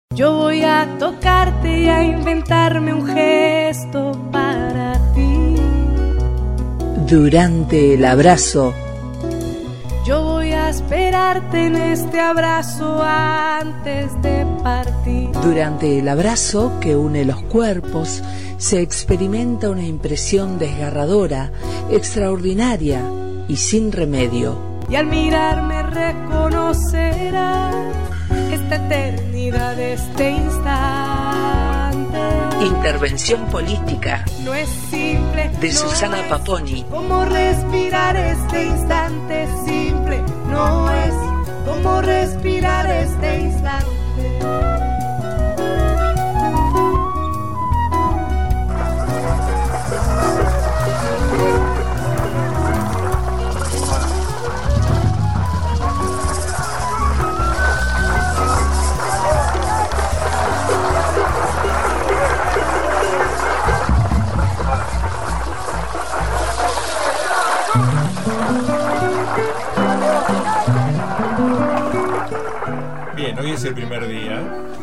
Yo voy a tocarte y a inventarme un gesto para ti. Durante el abrazo. Yo voy a esperarte en este abrazo antes de partir. Durante el abrazo que une los cuerpos, se experimenta una impresión desgarradora, extraordinaria y sin remedio. Y al mirarme reconocerás esta eternidad, este instante. Intervención política. No es simple. De Susana Paponi. Como respirar este instante simple. No es como respirar este instante. Bien, hoy es el primer día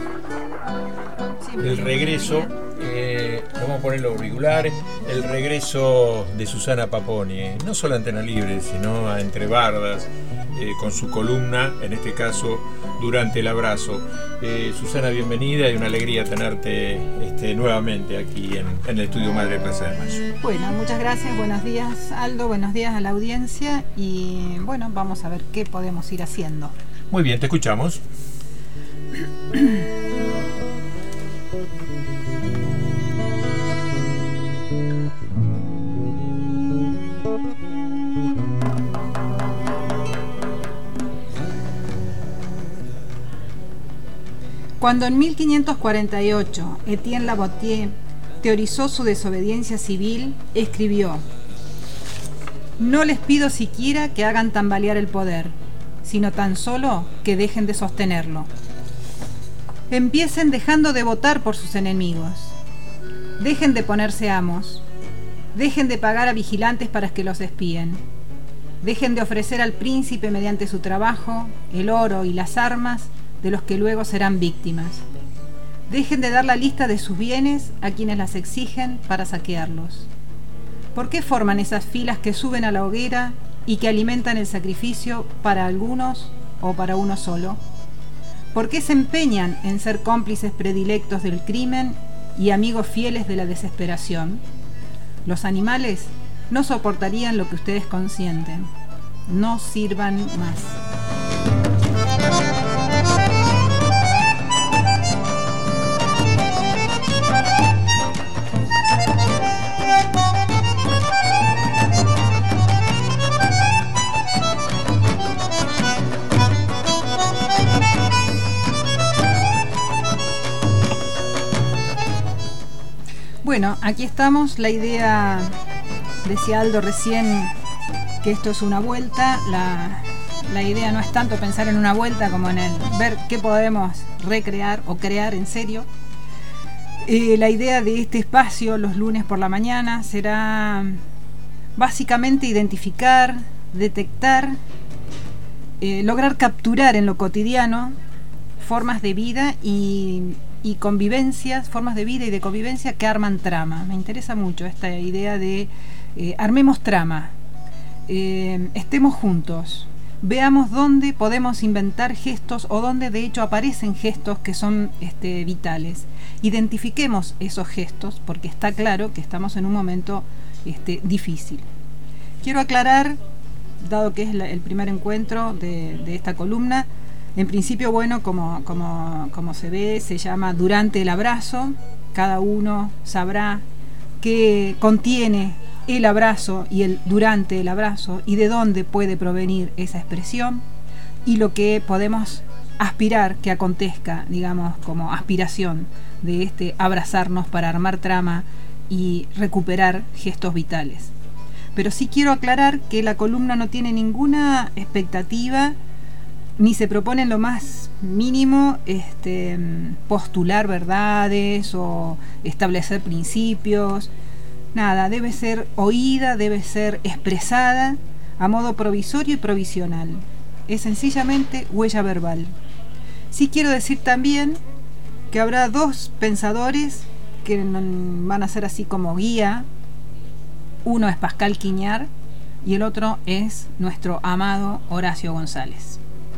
del regreso, vamos a poner los auriculares, el regreso de Susana Paponi, no solo a Antena Libre, sino a Entre Bardas, con su columna, en este caso, Durante el Abrazo. Susana, bienvenida y una alegría tenerte nuevamente aquí en el Estudio Madre Plaza de Mayo. Bueno, muchas gracias, buenos días Aldo, buenos días a la audiencia y bueno, vamos a ver qué podemos ir haciendo. Muy bien, te escuchamos. Cuando en 1548 Etienne Labotier teorizó su desobediencia civil, escribió: «No les pido siquiera que hagan tambalear el poder, sino tan solo que dejen de sostenerlo. Empiecen dejando de votar por sus enemigos. Dejen de ponerse amos. Dejen de pagar a vigilantes para que los espíen. Dejen de ofrecer al príncipe mediante su trabajo, el oro y las armas de los que luego serán víctimas. Dejen de dar la lista de sus bienes a quienes las exigen para saquearlos. ¿Por qué forman esas filas que suben a la hoguera y que alimentan el sacrificio para algunos o para uno solo? ¿Por qué se empeñan en ser cómplices predilectos del crimen y amigos fieles de la desesperación? Los animales no soportarían lo que ustedes consienten. No sirvan más». Bueno, aquí estamos. La idea, decía Aldo recién, que esto es una vuelta. La idea no es tanto pensar en una vuelta como en el ver qué podemos recrear o crear en serio. La idea de este espacio los lunes por la mañana será básicamente identificar, detectar, lograr capturar en lo cotidiano formas de vida y convivencias, formas de vida y de convivencia que arman trama. Me interesa mucho esta idea de armemos trama, estemos juntos, veamos dónde podemos inventar gestos o dónde de hecho aparecen gestos que son vitales. Identifiquemos esos gestos porque está claro que estamos en un momento difícil. Quiero aclarar, dado que es el primer encuentro de esta columna, en principio, bueno, como se ve, se llama Durante el Abrazo. Cada uno sabrá qué contiene el abrazo y el durante el abrazo y de dónde puede provenir esa expresión y lo que podemos aspirar que acontezca, digamos, como aspiración de abrazarnos para armar trama y recuperar gestos vitales. Pero sí quiero aclarar que la columna no tiene ninguna expectativa ni se propone en lo más mínimo postular verdades o establecer principios. Nada, debe ser oída, debe ser expresada a modo provisorio y provisional. Es sencillamente huella verbal. Sí quiero decir también que habrá dos pensadores que van a ser así como guía. Uno es Pascal Quignard y el otro es nuestro amado Horacio González.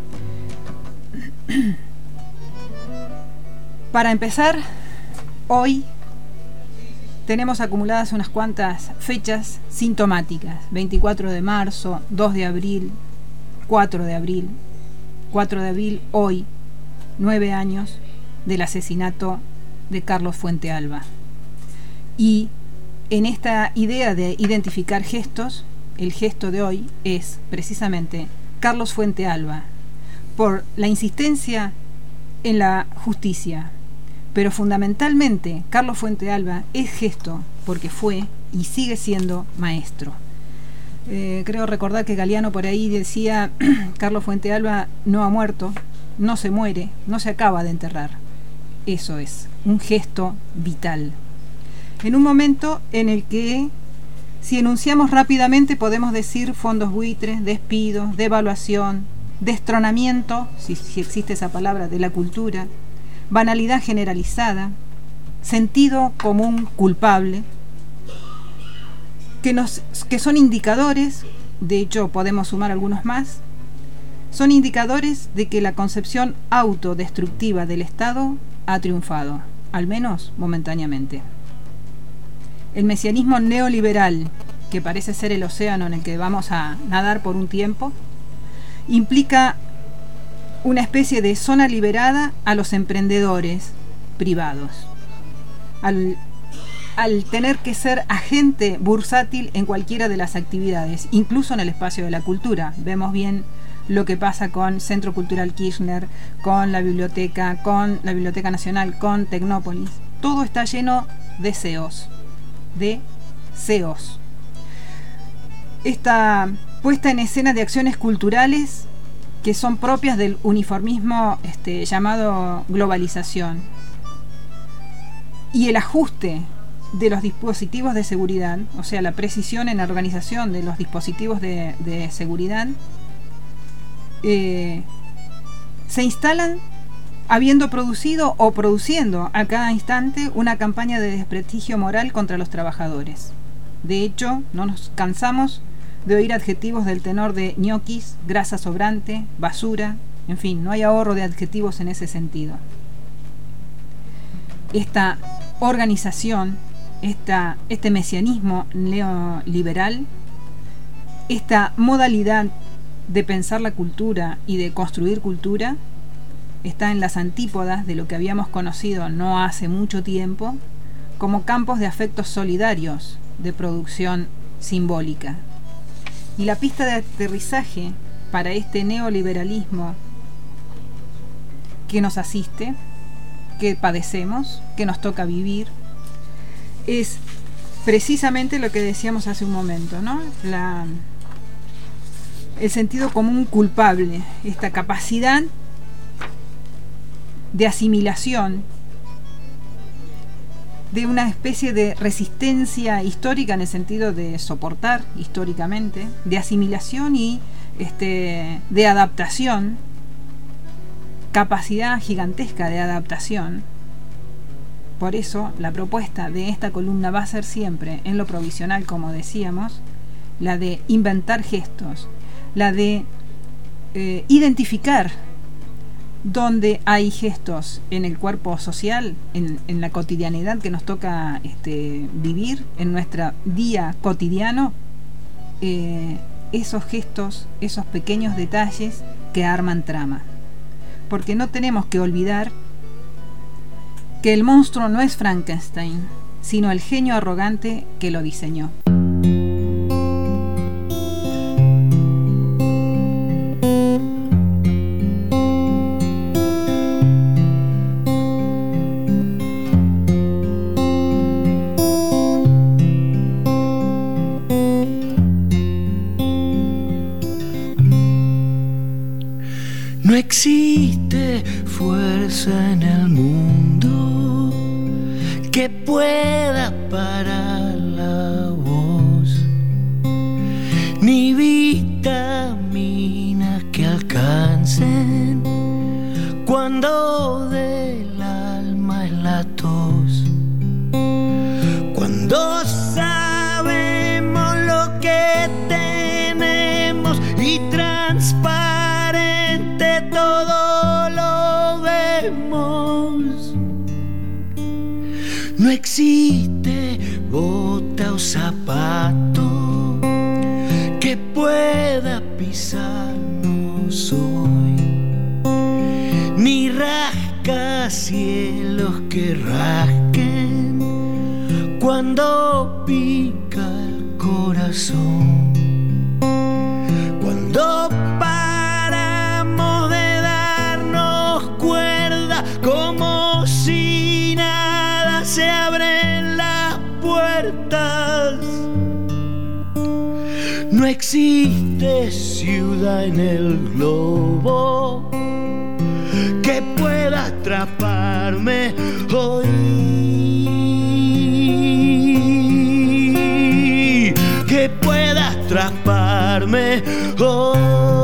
Para empezar, hoy tenemos acumuladas unas cuantas fechas sintomáticas. 24 de marzo, 2 de abril, 4 de abril. 4 de abril, hoy, 9 años del asesinato de Carlos Fuentealba. Y en esta idea de identificar gestos, el gesto de hoy es precisamente Carlos Fuentealba, por la insistencia en la justicia. Pero fundamentalmente Carlos Fuentealba es gesto porque fue y sigue siendo maestro. Creo recordar que Galeano por ahí decía: Carlos Fuentealba no ha muerto, no se muere, no se acaba de enterrar. Eso es un gesto vital. En un momento en el que, si enunciamos rápidamente, podemos decir fondos buitres, despidos, devaluación, destronamiento, si existe esa palabra, de la cultura, banalidad generalizada, sentido común culpable, que son indicadores, de hecho podemos sumar algunos más, son indicadores de que la concepción autodestructiva del Estado ha triunfado, al menos momentáneamente. El mesianismo neoliberal, que parece ser el océano en el que vamos a nadar por un tiempo, implica una especie de zona liberada a los emprendedores privados, al tener que ser agente bursátil en cualquiera de las actividades, incluso en el espacio de la cultura. Vemos bien lo que pasa con Centro Cultural Kirchner, con la Biblioteca Nacional, con Tecnópolis. Todo está lleno de CEOs, Esta puesta en escena de acciones culturales que son propias del uniformismo llamado globalización, y el ajuste de los dispositivos de seguridad, o sea, la precisión en la organización de los dispositivos de seguridad, se instalan habiendo producido o produciendo a cada instante una campaña de desprestigio moral contra los trabajadores. De hecho, no nos cansamos de oír adjetivos del tenor de ñoquis, grasa sobrante, basura, en fin, no hay ahorro de adjetivos en ese sentido. Esta organización, este mesianismo neoliberal, esta modalidad de pensar la cultura y de construir cultura, está en las antípodas de lo que habíamos conocido no hace mucho tiempo como campos de afectos solidarios de producción simbólica. Y la pista de aterrizaje para este neoliberalismo que nos asiste, que padecemos, que nos toca vivir, es precisamente lo que decíamos hace un momento, ¿no? El sentido común culpable, esta capacidad de asimilación, de una especie de resistencia histórica en el sentido de soportar históricamente, de asimilación y de adaptación, capacidad gigantesca de adaptación. Por eso la propuesta de esta columna va a ser siempre, en lo provisional, como decíamos, la de inventar gestos, la de identificar donde hay gestos en el cuerpo social, en la cotidianidad que nos toca vivir, en nuestro día cotidiano, esos gestos, esos pequeños detalles que arman trama. Porque no tenemos que olvidar que el monstruo no es Frankenstein, sino el genio arrogante que lo diseñó. No existe fuerza en el mundo que pueda parar la voz, ni vitaminas que alcancen cuando del alma No existe bota o zapato que pueda pisarnos hoy, ni rascacielos que rasquen cuando pica el corazón. Cuando paramos de darnos cuerda, como si nada, se abren las puertas. No existe ciudad en el globo que pueda atraparme hoy, que pueda atraparme hoy.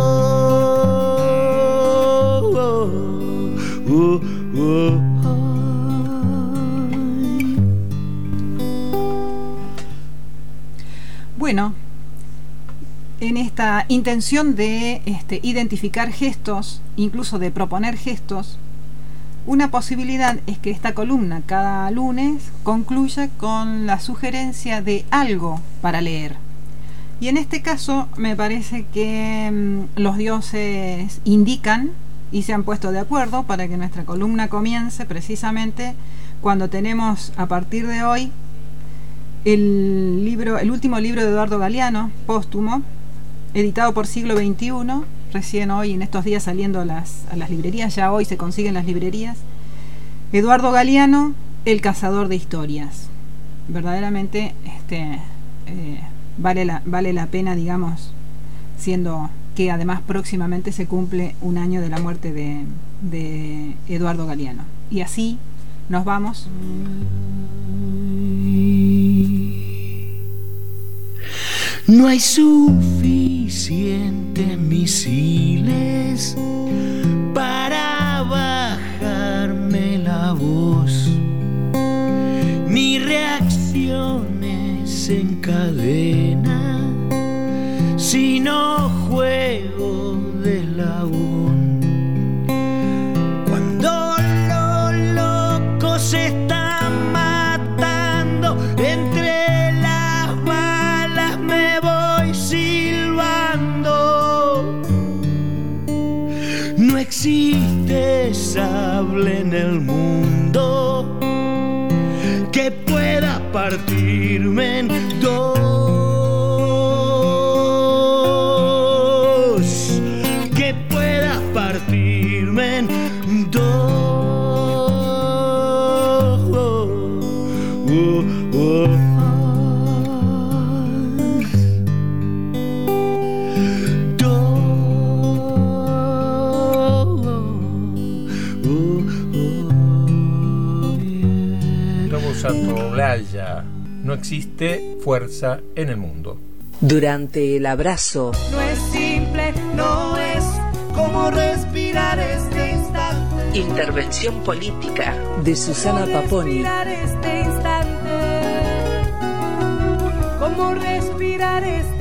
Bueno, en esta intención de identificar gestos, incluso de proponer gestos, una posibilidad es que esta columna cada lunes concluya con la sugerencia de algo para leer. Y en este caso me parece que los dioses indican y se han puesto de acuerdo para que nuestra columna comience precisamente cuando tenemos a partir de hoy el último libro de Eduardo Galeano, póstumo, editado por Siglo XXI, recién hoy, en estos días, saliendo a las librerías, ya hoy se consiguen las librerías. Eduardo Galeano, El cazador de historias. Verdaderamente vale la pena, digamos, siendo que además próximamente se cumple un año de la muerte de Eduardo Galeano. Y así nos vamos. No hay suficientes misiles para bajarme la voz, ni reacciones en cadena, sino juego de eslabón. Cuando los locos se están matando, entre las balas me voy silbando. No existe sable en el mundo que pueda partirme en dos, que pueda partirme en dos. Santaolalla, no existe fuerza en el mundo. Durante el abrazo. No es simple, no es como respirar este instante. Intervención política de Susana Paponi. Respirar este instante. Como respirar este